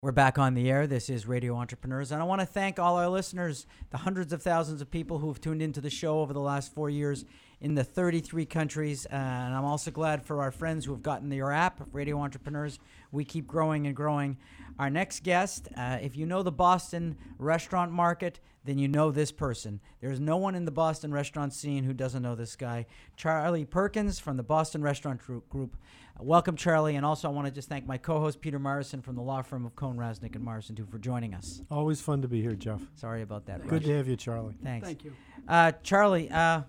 We're back on the air. This is Radio Entrepreneurs, and I want to thank all our listeners, the hundreds of thousands of people who have tuned into the show over the last 4 years in the 33 countries. And I'm also glad for our friends who have gotten your app, Radio Entrepreneurs. We keep growing and growing. Our next guest, if you know the Boston restaurant market, then you know this person. There's no one in the Boston restaurant scene who doesn't know this guy. Charlie Perkins from the Boston Restaurant Group. Welcome, Charlie. And also I want to just thank my co-host, Peter Morrison from the law firm of Cohn, Rasnick, and Morrison, too, for joining us. Always fun to be here, Jeff. Sorry about that. Good to have you, Charlie. Thanks. Thank you. Charlie,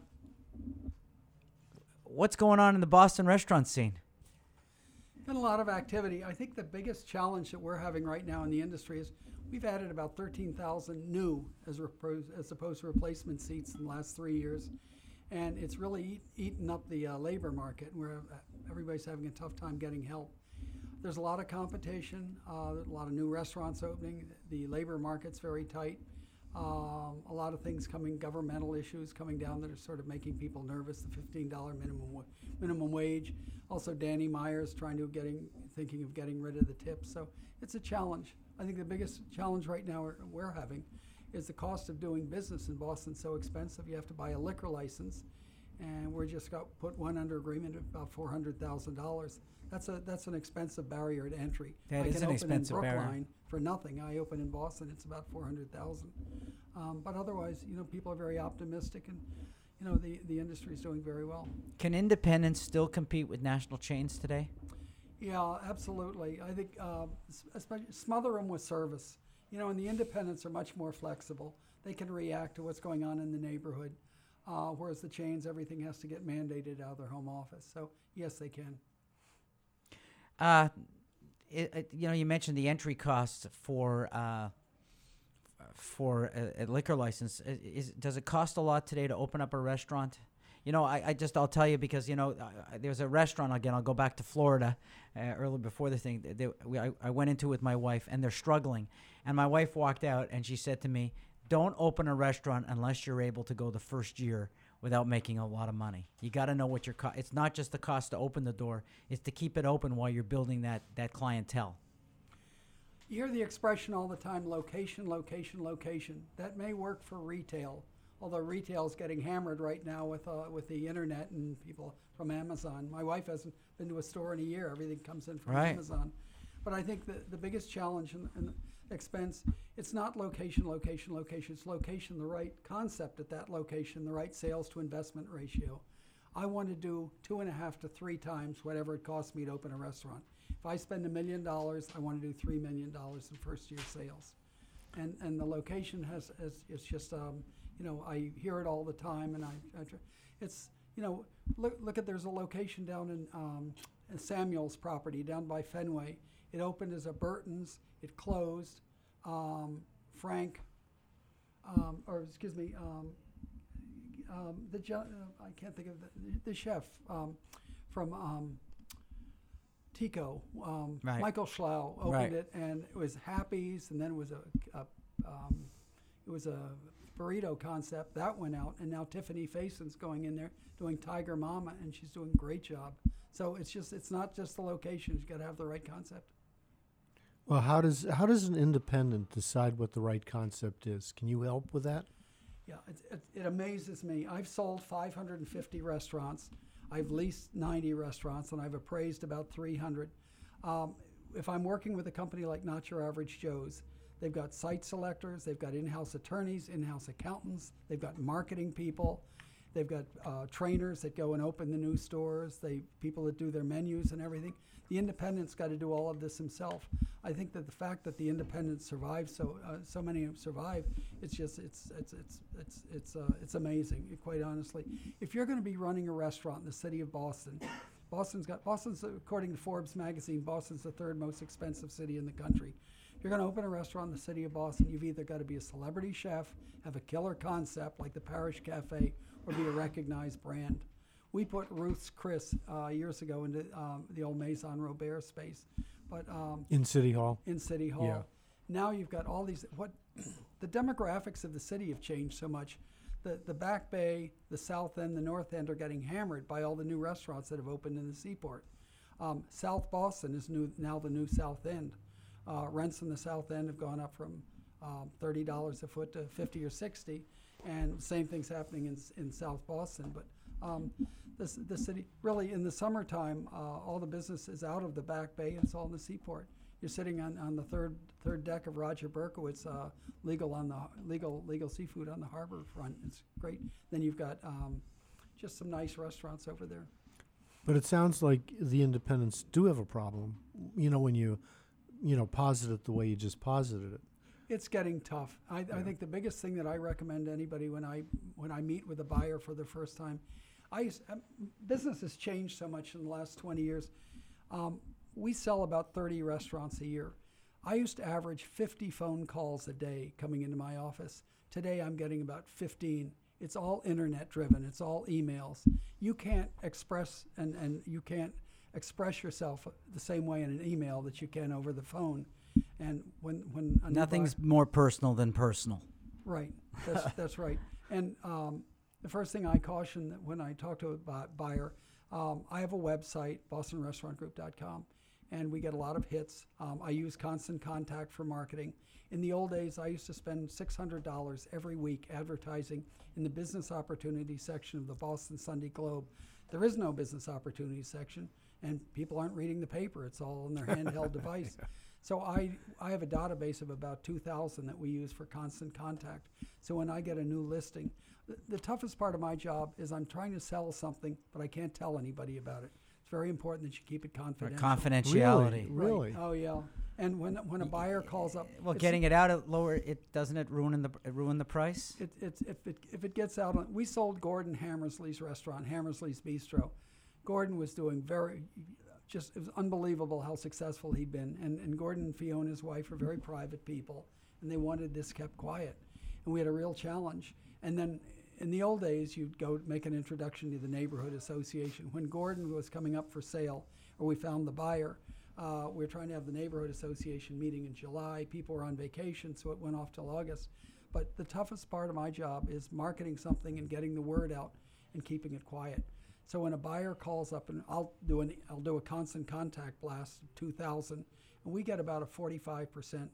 what's going on in the Boston restaurant scene? Been a lot of activity. I think the biggest challenge that we're having right now in the industry is we've added about 13,000 new as opposed to replacement seats in the last 3 years. And it's really eaten up the labor market where everybody's having a tough time getting help. There's a lot of competition, a lot of new restaurants opening. The labor market's very tight. A lot of things coming, governmental issues coming down that are sort of making people nervous. The $15 minimum wage. Also, Danny Myers thinking of getting rid of the tips. So it's a challenge. I think the biggest challenge right now we're having is the cost of doing business in Boston. So expensive. You have to buy a liquor license, and we're just got put one under agreement of about $400,000. That's an expensive barrier to entry. That is an expensive barrier. I can open in Brookline for nothing. I open in Boston, it's about $400,000. But otherwise, people are very optimistic, and the industry is doing very well. Can independents still compete with national chains today? Yeah, absolutely. I think especially smother them with service. And the independents are much more flexible. They can react to what's going on in the neighborhood, whereas the chains, everything has to get mandated out of their home office. So yes, they can. You mentioned the entry costs for a liquor license. Does it cost a lot today to open up a restaurant? I'll tell you because, there's a restaurant, again, I'll go back to Florida early before the thing. I went into it with my wife, and they're struggling. And my wife walked out, and she said to me, don't open a restaurant unless you're able to go the first year without making a lot of money. You got to know what your it's not just the cost to open the door, it's to keep it open while you're building that clientele. You hear the expression all the time, location, location, location. That may work for retail, although retail is getting hammered right now with the internet and people from Amazon. My wife hasn't been to a store in a year. Everything comes in from Amazon. But I think the biggest challenge and expense, it's not location, location, location. It's location, the right concept at that location, the right sales to investment ratio. I want to do 2.5 to 3 times whatever it costs me to open a restaurant. If I spend $1 million, I want to do $3 million in first year sales. And the location it's just, I hear it all the time, and it's, look at, there's a location down in Samuel's property down by Fenway. It opened as a Burton's. It closed. Frank, I can't think of the chef from Tico, Michael Schlau opened it, and it was Happy's, and then it was a burrito concept that went out, and now Tiffany Fason's going in there doing Tiger Mama, and she's doing a great job. So it's not just the location; you got to have the right concept. Well, how does an independent decide what the right concept is? Can you help with that? Yeah, it amazes me. I've sold 550 restaurants. I've leased 90 restaurants, and I've appraised about 300. If I'm working with a company like Not Your Average Joe's, they've got site selectors, they've got in-house attorneys, in-house accountants, they've got marketing people, they've got trainers that go and open the new stores, people that do their menus and everything. The independent's got to do all of this himself. I think that the fact that the independents survive, so many have survived, it's amazing, quite honestly. If you're going to be running a restaurant in the city of Boston, Boston's according to Forbes magazine, Boston's the 3rd most expensive city in the country. If you're going to open a restaurant in the city of Boston, you've either got to be a celebrity chef, have a killer concept like the Parish Cafe, or be a recognized brand. We put Ruth's Chris years ago into the old Maison Robert space, but in City Hall. In City Hall. Yeah. Now you've got all these. The demographics of the city have changed so much. The Back Bay, the South End, the North End are getting hammered by all the new restaurants that have opened in the Seaport. South Boston is now the new South End. Rents in the South End have gone up from $30 a foot to 50 or 60, and same thing's happening in South Boston. But the city, really, in the summertime, all the business is out of the Back Bay, and it's all in the seaport. You're sitting on the third deck of Roger Berkowitz, legal seafood on the harbor front. It's great. Then you've got just some nice restaurants over there. But it sounds like the independents do have a problem, when you posit it the way you just posited it. It's getting tough. I think the biggest thing that I recommend to anybody when I meet with a buyer for the first time, business has changed so much in the last 20 years. We sell about 30 restaurants a year. I used to average 50 phone calls a day coming into my office. Today I'm getting about 15. It's all internet driven. It's all emails. You can't express and you can't express yourself the same way in an email that you can over the phone. And when nothing's more personal than personal. Right. That's right. And the first thing I caution when I talk to a buyer, I have a website, bostonrestaurantgroup.com, and we get a lot of hits. I use Constant Contact for marketing. In the old days, I used to spend $600 every week advertising in the business opportunity section of the Boston Sunday Globe. There is no business opportunity section, and people aren't reading the paper. It's all on their handheld device. So I have a database of about 2,000 that we use for Constant Contact. So when I get a new listing, the toughest part of my job is I'm trying to sell something, but I can't tell anybody about it. It's very important that you keep it confidential. Confidentiality. Really? Right. Oh, yeah. And when a buyer calls up, well, getting it out at lower, doesn't it ruin the price? If it gets out on, we sold Gordon Hammersley's restaurant, Hammersley's Bistro. Gordon was doing it was unbelievable how successful he'd been. And Gordon and Fiona's wife are very private people, and they wanted this kept quiet. And we had a real challenge. And then in the old days, you'd go make an introduction to the neighborhood association. When Gordon was coming up for sale, or we found the buyer, we were trying to have the neighborhood association meeting in July. People were on vacation, so it went off till August. But the toughest part of my job is marketing something and getting the word out and keeping it quiet. So when a buyer calls up, and I'll do a Constant Contact blast of 2,000, and we get about a 45%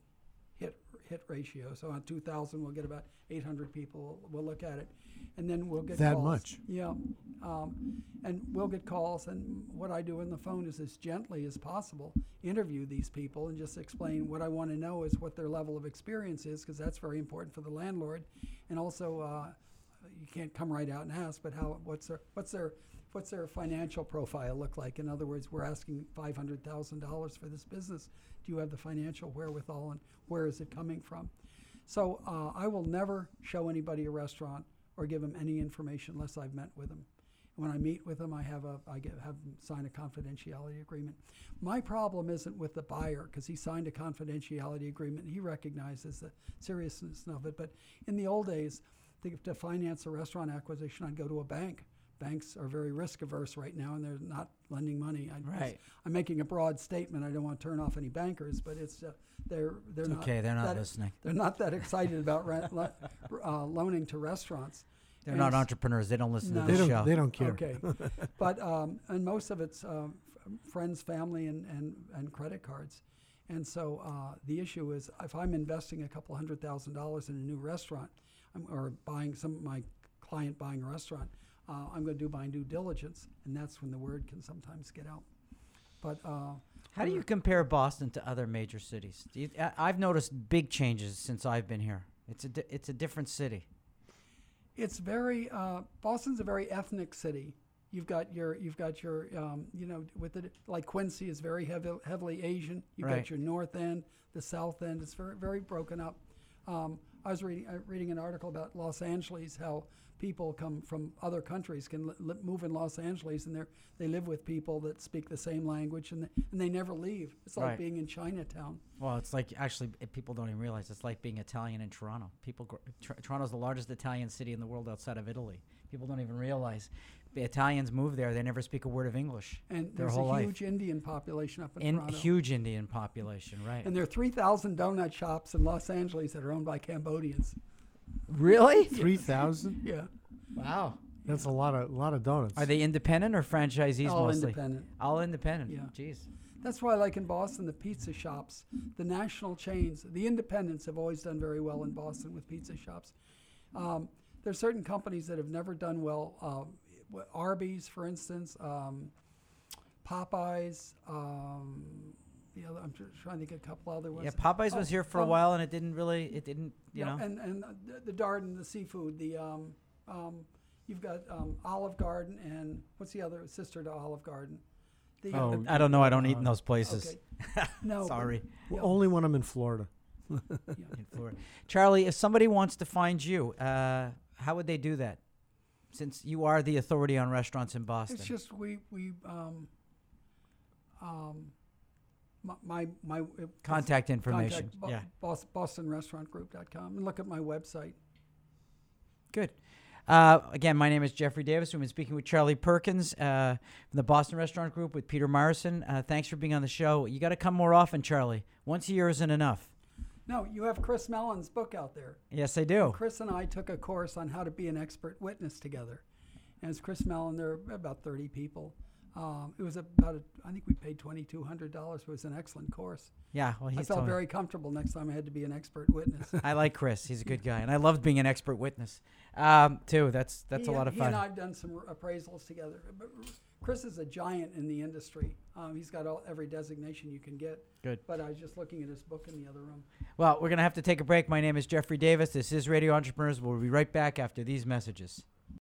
hit ratio. So on 2,000, we'll get about 800 people will look at it, and then we'll get that calls. much. Yeah, and we'll get calls. And what I do in the phone is, as gently as possible, interview these people and just explain what I want to know is what their level of experience is, because that's very important for the landlord. And also, you can't come right out and ask, but what's their financial profile look like? In other words, we're asking $500,000 for this business. Do you have the financial wherewithal, and where is it coming from? So I will never show anybody a restaurant or give them any information unless I've met with them. When I meet with them, I have them sign a confidentiality agreement. My problem isn't with the buyer, because he signed a confidentiality agreement. He recognizes the seriousness of it. But in the old days, to finance a restaurant acquisition, I'd go to a bank. Banks are very risk averse right now, and they're not lending money. I'm making a broad statement. I don't want to turn off any bankers, but it's they're not okay. They're not listening. They're not that excited about loaning to restaurants. They're not entrepreneurs. They don't listen to this show. They don't care. Okay, but and most of it's friends, family, and credit cards. And so the issue is, if I'm investing a couple $100,000 in a new restaurant, or buying my client buying a restaurant, I'm going to do my due diligence, and that's when the word can sometimes get out. But how do you compare Boston to other major cities? I've noticed big changes since I've been here. It's a different city. It's very Boston's a very ethnic city. You've got your like Quincy is very heavily Asian. You've got your North End, the South End. It's very, very broken up. I was reading an article about Los Angeles, how people come from other countries can move in Los Angeles, and they live with people that speak the same language, and they never leave. It's like being in Chinatown. Well, it's like, actually, people don't even realize, it's like being Italian in Toronto. Toronto's the largest Italian city in the world outside of Italy. People don't even realize. The Italians move there. They never speak a word of English. And their there's whole a huge life. Indian population up in Toronto. Huge Indian population, right. And there are 3,000 donut shops in Los Angeles that are owned by Cambodians. Really? 3,000? Yeah. Wow. That's a lot of donuts. Are they independent or franchisees All mostly? independent. All independent. Yeah. Jeez. That's why I like in Boston the pizza shops, the national chains, the independents have always done very well in Boston with pizza shops. There's certain companies that have never done well. Arby's, for instance, Popeyes. I'm trying to get a couple other ones. Yeah, Popeyes was here for a while, and it didn't, you know. And the Darden, the seafood, you've got Olive Garden, and what's the other sister to Olive Garden? I don't know. I don't eat in those places. Okay. No. Sorry. Yeah. Only when I'm in Florida. In Florida. Charlie, if somebody wants to find you, how would they do that? Since you are the authority on restaurants in Boston. It's just my contact information. BostonRestaurantGroup.com, and look at my website. Good. Again, my name is Jeffrey Davis. We've been speaking with Charlie Perkins from the Boston Restaurant Group with Peter Morrison. Thanks for being on the show. You got to come more often, Charlie. Once a year isn't enough. No, you have Chris Mellon's book out there. Yes, I do. Chris and I took a course on how to be an expert witness together. And it's Chris Mellon. There are about 30 people. It was I think we paid $2,200. It was an excellent course. Yeah, well, I felt very comfortable next time I had to be an expert witness. I like Chris. He's a good guy, and I loved being an expert witness too. That's a lot of fun. He and I've done some appraisals together. But Chris is a giant in the industry. He's got every designation you can get. Good. But I was just looking at his book in the other room. Well, we're going to have to take a break. My name is Jeffrey Davis. This is Radio Entrepreneurs. We'll be right back after these messages.